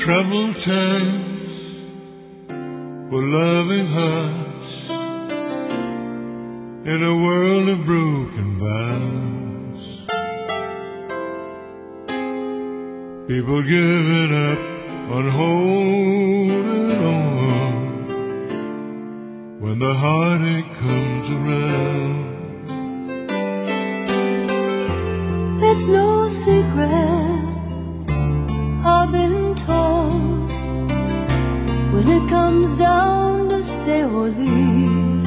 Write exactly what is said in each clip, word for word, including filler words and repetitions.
troubled times for loving hearts in a world of broken vows. People giving up on holding on when the heartache comes around. It's no secret, I've been told, when it comes down to stay or leave,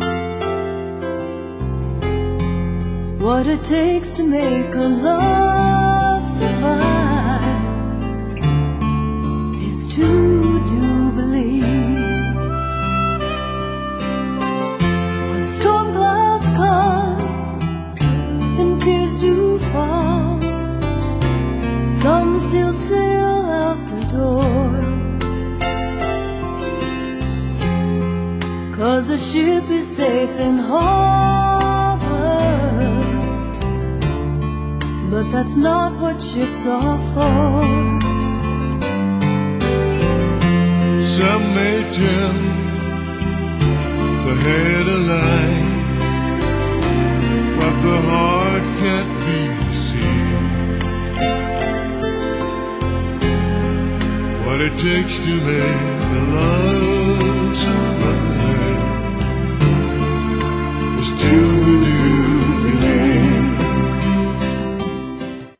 what it takes to make a love survive is to do believe. When storm clouds come and tears do fall, some still sail out the door, 'cause a ship is safe in harbor, but that's not what ships are for. Some may tell the head a lie, but the heart can't be seen. What it takes to make a love survive is to